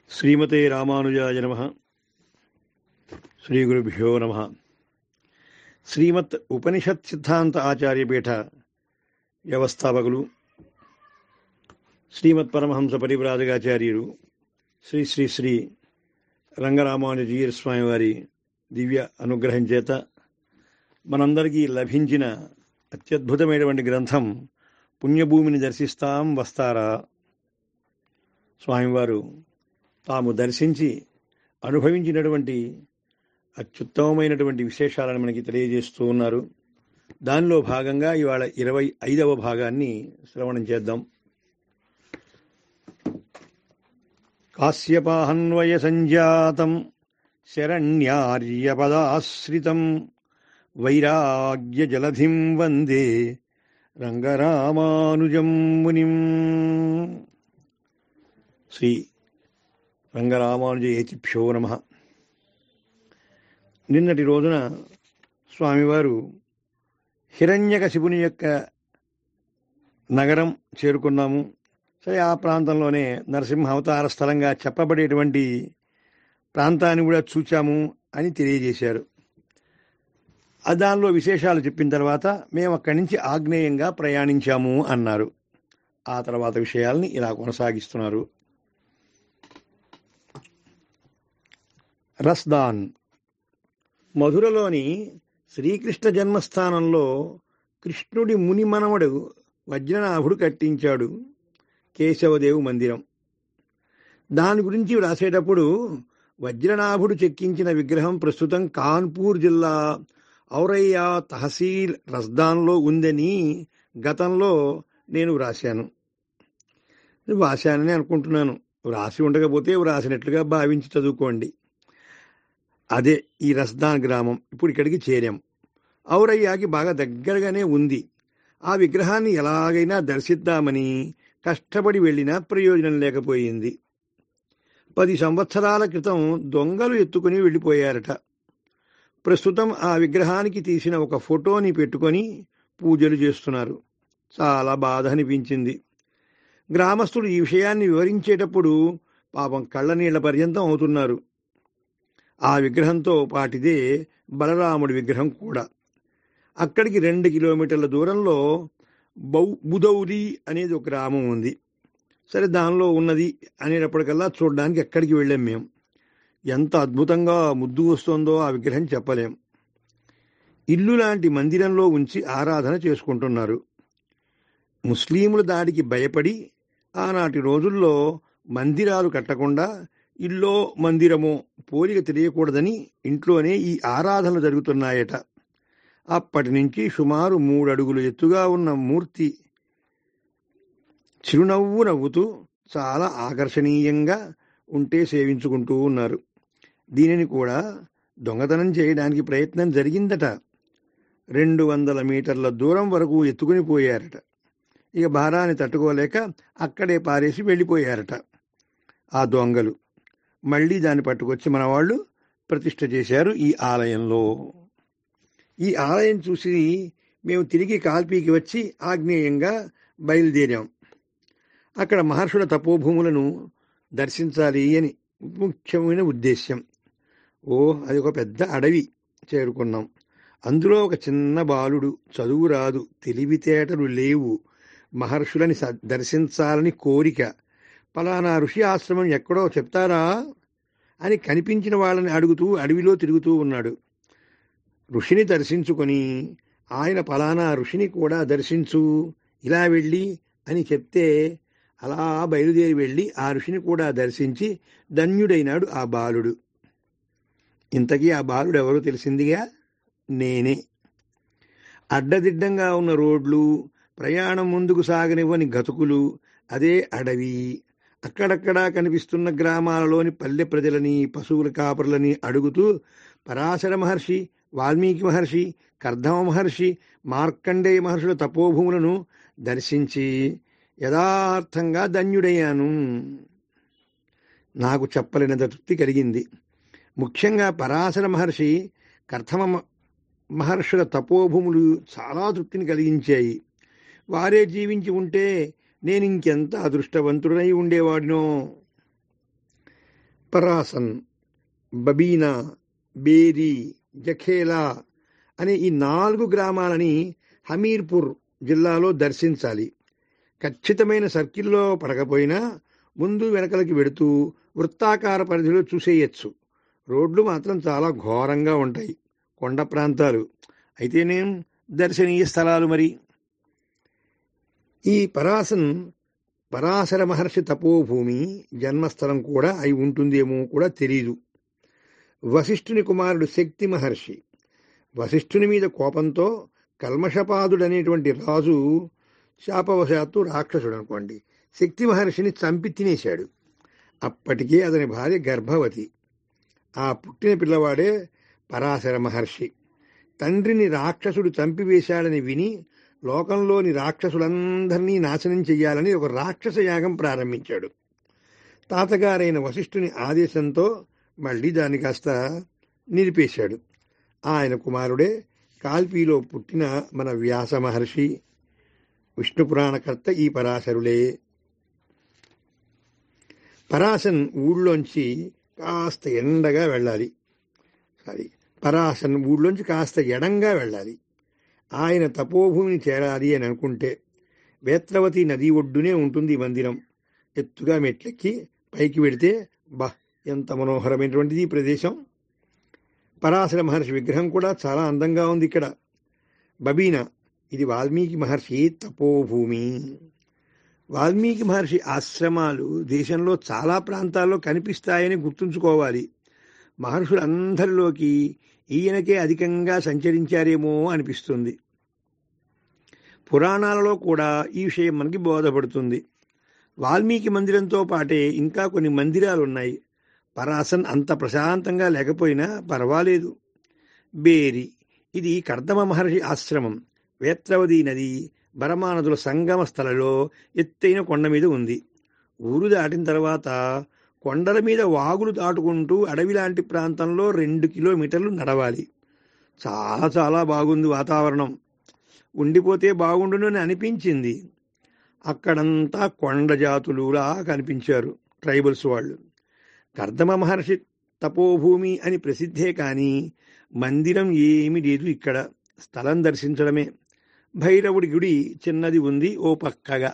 శ్రీమతే రామానుజాయ నమః. శ్రీ గురుభ్యో నమః. శ్రీమత్ ఉపనిషత్ సిద్ధాంత ఆచార్యపీఠ వ్యవస్థాపకులు శ్రీమత్ పరమహంస పరివ్రాజకాచార్యులు శ్రీ శ్రీ శ్రీ రంగరామానుజీయ స్వామి వారి దివ్య అనుగ్రహం చేత మనందరికీ లభించిన అత్యద్భుతమైనటువంటి గ్రంథం పుణ్యభూమిని దర్శిస్తాం వస్తారా. స్వామివారు తాము దర్శించి అనుభవించినటువంటి అత్యుత్తమమైనటువంటి విశేషాలను మనకి తెలియజేస్తూ ఉన్నారు. దానిలో భాగంగా ఇవాళ 25వ భాగాన్ని శ్రవణం చేద్దాం. కాశ్యపాహన్వయ సంజాతం శరణ్యార్యపదాశ్రితం వైరాగ్య జలధిం వందే రంగరామానుజం మునిం. శ్రీ రంగరామానుజయేతిభ్యో నమః. నిన్నటి రోజున స్వామివారు హిరణ్యకశిపుని యొక్క నగరం చేరుకున్నాము. సరే, ఆ ప్రాంతంలోనే నరసింహ అవతార స్థలంగా చెప్పబడేటువంటి ప్రాంతాన్ని కూడా చూచాము అని తెలియజేశారు. దానిలో విశేషాలు చెప్పిన తర్వాత మేము అక్కడి నుంచి ఆగ్నేయంగా ప్రయాణించాము అన్నారు. ఆ తర్వాత విషయాల్ని ఇలా కొనసాగిస్తున్నారు. రస్దాన్ మధురలోని శ్రీకృష్ణ జన్మస్థానంలో కృష్ణుడి ముని మనవడు వజ్రనాభుడు కట్టించాడు కేశవదేవు మందిరం. దాని గురించి వ్రాసేటప్పుడు వజ్రనాభుడు చెక్కించిన విగ్రహం ప్రస్తుతం కాన్పూర్ జిల్లా ఔరయ్యా తహసీల్ రస్దాన్లో ఉందని గతంలో నేను వ్రాశానని అనుకుంటున్నాను. వ్రాసి ఉండకపోతే వ్రాసినట్లుగా భావించి చదువుకోండి. అదే ఈ రస్దాన్ గ్రామం. ఇప్పుడు ఇక్కడికి చేరాం. ఔరయ్యాకి బాగా దగ్గరగానే ఉంది. ఆ విగ్రహాన్ని ఎలాగైనా దర్శిద్దామని కష్టపడి వెళ్ళినా ప్రయోజనం లేకపోయింది. 10 సంవత్సరాల క్రితం దొంగలు ఎత్తుకుని వెళ్ళిపోయారట. ప్రస్తుతం ఆ విగ్రహానికి తీసిన ఒక ఫోటోని పెట్టుకొని పూజలు చేస్తున్నారు. చాలా బాధ అనిపించింది. గ్రామస్తులు ఈ విషయాన్ని వివరించేటప్పుడు పాపం కళ్ళనీళ్ల పర్యంతం అవుతున్నారు. ఆ విగ్రహంతో పాటిదే బలరాముడి విగ్రహం కూడా. అక్కడికి 2 కిలోమీటర్ల దూరంలో బుదౌరి అనేది ఒక గ్రామం ఉంది. సరే, దానిలో ఉన్నది అనేటప్పటికల్లా చూడడానికి ఎక్కడికి వెళ్ళాం మేము. ఎంత అద్భుతంగా ముద్దు వస్తుందో ఆ విగ్రహం చెప్పలేం. ఇల్లు లాంటి మందిరంలో ఉంచి ఆరాధన చేసుకుంటున్నారు. ముస్లింల దాడికి భయపడి ఆనాటి రోజుల్లో మందిరాలు కట్టకుండా ఇల్లో మందిరమో పోలిక తెలియకూడదని ఇంట్లోనే ఈ ఆరాధనలు జరుగుతున్నాయట. అప్పటి నుంచి సుమారు 3 అడుగులు ఎత్తుగా ఉన్న మూర్తి చిరునవ్వు నవ్వుతూ చాలా ఆకర్షణీయంగా ఉంటే సేవించుకుంటూ ఉన్నారు. దీనిని కూడా దొంగతనం చేయడానికి ప్రయత్నం జరిగిందట. 200 మీటర్ల దూరం వరకు ఎత్తుకుని పోయారట. ఇక భారాన్ని తట్టుకోలేక అక్కడే పారేసి వెళ్ళిపోయారట ఆ దొంగలు. మళ్ళీ దాన్ని పట్టుకొచ్చి మన వాళ్ళు ప్రతిష్ఠ చేశారు ఈ ఆలయంలో. ఈ ఆలయం చూసి మేము తిరిగి కాల్పీకి వచ్చి ఆగ్నేయంగా బయలుదేరాం. అక్కడ మహర్షుల తపోభూములను దర్శించాలి అని ముఖ్యమైన ఉద్దేశ్యం. అది ఒక పెద్ద అడవి చేరుకున్నాం. అందులో ఒక చిన్న బాలుడు, చదువు రాదు, తెలివితేటలు లేవు, మహర్షులని దర్శించాలని కోరిక. పలానా ఋషి ఆశ్రమం ఎక్కడో చెప్తారా అని కనిపించిన వాళ్ళని అడుగుతూ అడవిలో తిరుగుతూ ఉన్నాడు. ఋషిని దర్శించుకొని ఆయన పలానా ఋషిని కూడా దర్శించు, ఇలా వెళ్ళి అని చెప్తే అలా బయలుదేరి వెళ్ళి ఆ ఋషిని కూడా దర్శించి ధన్యుడైనాడు ఆ బాలుడు. ఇంతకీ ఆ బాలుడు ఎవరో తెలిసిందిగా, నేనే. అడ్డదిడ్డంగా ఉన్న రోడ్లు, ప్రయాణం ముందుకు సాగనివ్వని గతుకులు, అదే అడవి. అక్కడక్కడా కనిపిస్తున్న గ్రామాలలోని పల్లె ప్రజలని, పశువుల కాపరులని అడుగుతూ పరాశర మహర్షి, వాల్మీకి మహర్షి, కర్దమ మహర్షి, మార్కండేయ మహర్షుల తపోభూములను దర్శించి యథార్థంగా ధన్యుడయ్యాను. నాకు చెప్పలేనంత తృప్తి కలిగింది. ముఖ్యంగా పరాశర మహర్షి, కర్దమ మహర్షుల తపోభూములు చాలా తృప్తిని కలిగించాయి. వారే జీవించి ఉంటే నేను ఇంకెంత అదృష్టవంతుడై ఉండేవాడినో. పరాసన్, బబీనా, బేరీ, జఖేలా అనే ఈ 4 గ్రామాలని హమీర్పూర్ జిల్లాలో దర్శించాలి. ఖచ్చితమైన సర్కిల్లో పడకపోయినా ముందు వెనకలకి వెడుతూ వృత్తాకార పరిధిలో చూసేయచ్చు. రోడ్లు మాత్రం చాలా ఘోరంగా ఉంటాయి. కొండ ప్రాంతాలు అయితేనేం దర్శనీయ స్థలాలు. మరి ఈ పరాశర మహర్షి తపోభూమి జన్మస్థలం కూడా అయి ఉంటుందేమో కూడా తెలీదు. వశిష్ఠుని కుమారుడు శక్తి మహర్షి వశిష్ఠుని మీద కోపంతో కల్మషపాదుడనేటువంటి రాజు శాపవశాత్తు రాక్షసుడు అనుకోండి శక్తి మహర్షిని చంపి తినేశాడు. అప్పటికే అతని భార్య గర్భవతి. ఆ పుట్టిన పిల్లవాడే పరాశర మహర్షి. తండ్రిని రాక్షసుడు చంపివేశాడని విని లోకంలోని రాక్షసులందరినీ నాశనం చెయ్యాలని ఒక రాక్షస యాగం ప్రారంభించాడు. తాతగారైన వశిష్ఠుని ఆదేశంతో మళ్ళీ దాన్ని కాస్త నిలిపేశాడు. ఆయన కుమారుడే కాల్పీలో పుట్టిన మన వ్యాస మహర్షి. విష్ణు పురాణకర్త ఈ పరాశరులే. పరాశన్ ఊళ్ళోంచి కాస్త ఎండగా వెళ్ళాలి. పరాశన్ ఊళ్ళోంచి కాస్త ఎడంగా వెళ్ళాలి. ఆయన తపోభూమిని చేరాలి అని అనుకుంటే వేత్రవతి నది ఒడ్డునే ఉంటుంది ఈ మందిరం. ఎత్తుగా మెట్లెక్కి పైకి వెడితే ఎంత మనోహరమైనటువంటిది ఈ ప్రదేశం. పరాశర మహర్షి విగ్రహం కూడా చాలా అందంగా ఉంది ఇక్కడ. బబీనా, ఇది వాల్మీకి మహర్షి తపోభూమి. వాల్మీకి మహర్షి ఆశ్రమాలు దేశంలో చాలా ప్రాంతాల్లో కనిపిస్తాయని గుర్తుంచుకోవాలి. మహర్షులందరిలోకి ఈయనకే అధికంగా సంచరించారేమో అనిపిస్తుంది. పురాణాలలో కూడా ఈ విషయం మనకి బోధపడుతుంది. వాల్మీకి మందిరంతో పాటే ఇంకా కొన్ని మందిరాలున్నాయి. పరాశన్ అంత ప్రశాంతంగా లేకపోయినా పర్వాలేదు. బేరి, ఇది కర్దమ మహర్షి ఆశ్రమం. వేత్రవతి నది బరమా నదుల సంగమ స్థలలో ఎత్తైన కొండ మీద ఉంది. ఊరు దాటిన తర్వాత కొండల మీద వాగులు దాటుకుంటూ అడవి లాంటి ప్రాంతంలో 2 కిలోమీటర్లు నడవాలి. చాలా చాలా బాగుంది వాతావరణం. ఉండిపోతే బాగుండును అని అనిపించింది. అక్కడంతా కొండ జాతులులా కనిపించారు ట్రైబల్స్ వాళ్ళు. కర్దమ మహర్షి తపోభూమి అని ప్రసిద్ధే కానీ మందిరం ఏమీ లేదు ఇక్కడ. స్థలం దర్శించడమే. భైరవుడి గుడి చిన్నది ఉంది ఓ పక్కగా.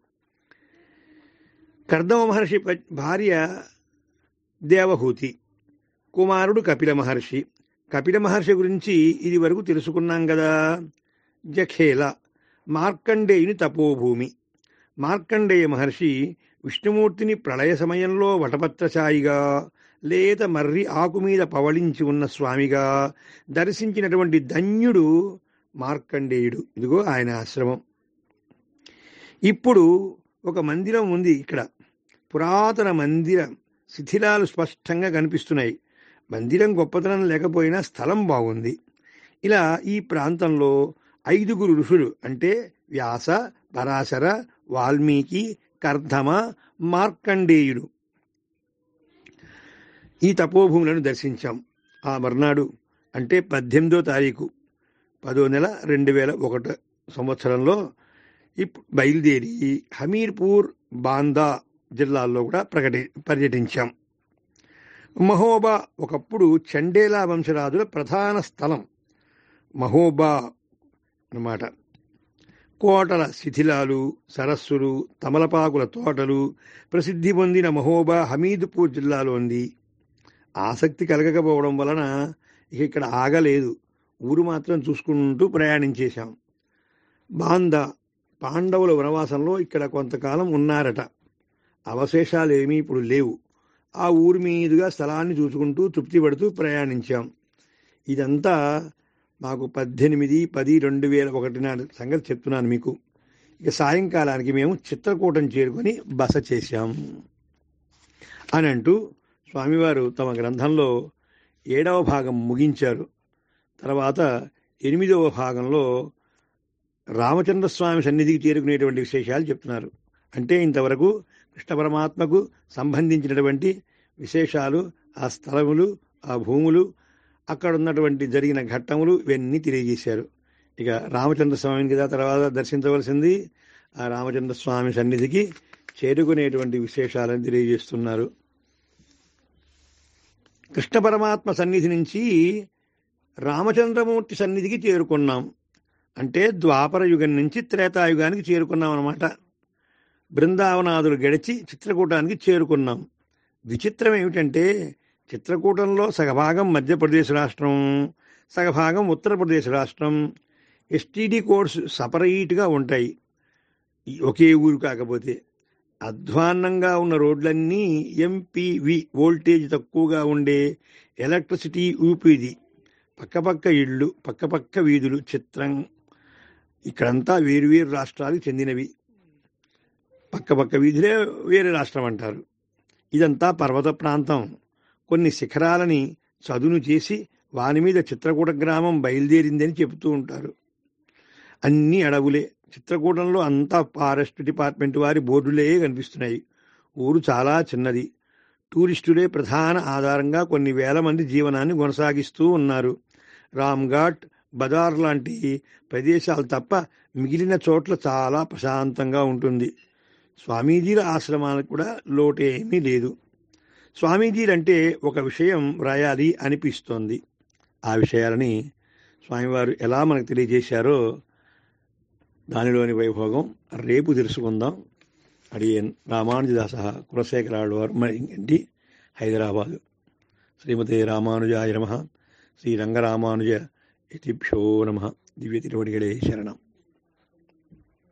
కర్దమ మహర్షి భార్య దేవహూతి, కుమారుడు కపిల మహర్షి. కపిల మహర్షి గురించి ఇది వరకు తెలుసుకున్నాం కదా. జఖేల, మార్కండేయుని తపోభూమి. మార్కండేయ మహర్షి విష్ణుమూర్తిని ప్రళయ సమయంలో వటపత్రశాయిగా లేత మర్రి ఆకు మీద పవళించి ఉన్న స్వామిగా దర్శించినటువంటి ధన్యుడు మార్కండేయుడు. ఇదిగో ఆయన ఆశ్రమం. ఇప్పుడు ఒక మందిరం ఉంది ఇక్కడ. పురాతన మందిర శిథిలాలు స్పష్టంగా కనిపిస్తున్నాయి. మందిరం గొప్పతనం లేకపోయినా స్థలం బాగుంది. ఇలా ఈ ప్రాంతంలో 5 ఋషులు అంటే వ్యాస, పరాశర, వాల్మీకి, కర్దమ, మార్కండేయుడు ఈ తపోభూములను దర్శించాం. ఆ మర్నాడు అంటే 18వ తారీఖు 10వ నెల 2001 సంవత్సరంలో బయలుదేరి హమీర్పూర్, బాందా జిల్లాల్లో కూడా పర్యటించాం. మహోబా ఒకప్పుడు చండేలా వంశరాజుల ప్రధాన స్థలం. మహోబా అన్నమాట. కోటల శిథిలాలు, సరస్సులు, తమలపాకుల తోటలు ప్రసిద్ధి పొందిన మహోబా హమీద్పూర్ జిల్లాలో ఉంది. ఆసక్తి కలగకపోవడం వలన ఇక్కడ ఆగలేదు. ఊరు మాత్రం చూసుకుంటూ ప్రయాణించేశాం. బాందా పాండవుల వనవాసంలో ఇక్కడ కొంతకాలం ఉన్నారట. అవశేషాలు ఏమీ ఇప్పుడు లేవు. ఆ ఊరి మీదుగా స్థలాన్ని చూసుకుంటూ తృప్తి పడుతూ ప్రయాణించాం. ఇదంతా మాకు 18/10/2001 నాటి సంగతి చెప్తున్నాను మీకు. ఇక సాయంకాలానికి మేము చిత్రకూటం చేరుకొని బస చేశాం అని అంటూ స్వామివారు తమ గ్రంథంలో 7వ భాగం ముగించారు. తర్వాత 8వ భాగంలో రామచంద్రస్వామి సన్నిధికి చేరుకునేటువంటి విశేషాలు చెప్తున్నారు. అంటే ఇంతవరకు కృష్ణ పరమాత్మకు సంబంధించినటువంటి విశేషాలు, ఆ స్థలములు, ఆ భూములు, అక్కడ ఉన్నటువంటి జరిగిన ఘట్టములు ఇవన్నీ తెలియజేశారు. ఇక రామచంద్రస్వామిని కదా తర్వాత దర్శించవలసింది. ఆ రామచంద్రస్వామి సన్నిధికి చేరుకునేటువంటి విశేషాలను తెలియజేస్తున్నారు. కృష్ణ పరమాత్మ సన్నిధి నుంచి రామచంద్రమూర్తి సన్నిధికి చేరుకున్నాం. అంటే ద్వాపర యుగం నుంచి త్రేతాయుగానికి చేరుకున్నాం అన్నమాట. బృందావనాదులు గడిచి చిత్రకూటానికి చేరుకున్నాం. విచిత్రం ఏమిటంటే చిత్రకూటంలో సగభాగం మధ్యప్రదేశ్ రాష్ట్రం, సగభాగం ఉత్తరప్రదేశ్ రాష్ట్రం. ఎస్టీడీ కోడ్స్ సపరేట్గా ఉంటాయి, ఒకే ఊరు కాకపోతే. అధ్వాన్నంగా ఉన్న రోడ్లన్నీ ఎంపీవి, వోల్టేజ్ తక్కువగా ఉండే ఎలక్ట్రిసిటీ యూపీది. పక్కపక్క ఇళ్ళు, పక్కపక్క వీధులు. చిత్రం, ఇక్కడంతా వేరువేరు రాష్ట్రాలకు చెందినవి. పక్కపక్క వీధులే వేరే రాష్ట్రం అంటారు. ఇదంతా పర్వత ప్రాంతం. కొన్ని శిఖరాలని చదును చేసి వాని మీద చిత్రకూట గ్రామం బయలుదేరిందని చెబుతూ ఉంటారు. అన్ని అడవులే. చిత్రకూటంలో అంతా ఫారెస్ట్ డిపార్ట్మెంట్ వారి బోర్డులే కనిపిస్తున్నాయి. ఊరు చాలా చిన్నది. టూరిస్టులే ప్రధాన ఆధారంగా కొన్ని వేల మంది జీవనాన్ని కొనసాగిస్తూ ఉన్నారు. రామ్ఘాట్, బదార్ లాంటి ప్రదేశాలు తప్ప మిగిలిన చోట్ల చాలా ప్రశాంతంగా ఉంటుంది. స్వామీజీల ఆశ్రమాలకు కూడా లోటేమీ లేదు. స్వామీజీలంటే ఒక విషయం వ్రాయాలి అనిపిస్తోంది. ఆ విషయాలని స్వామివారు ఎలా మనకు తెలియజేశారో దానిలోని వైభోగం రేపు తెలుసుకుందాం. అడియన్ రామానుజదాస కులశేఖరాళ్వారు, మరి హైదరాబాదు. శ్రీమతే రామానుజాయ నమః. శ్రీ రంగరామానుజ యతిభ్యో నమః. దివ్య తిరువడిగలే శరణం.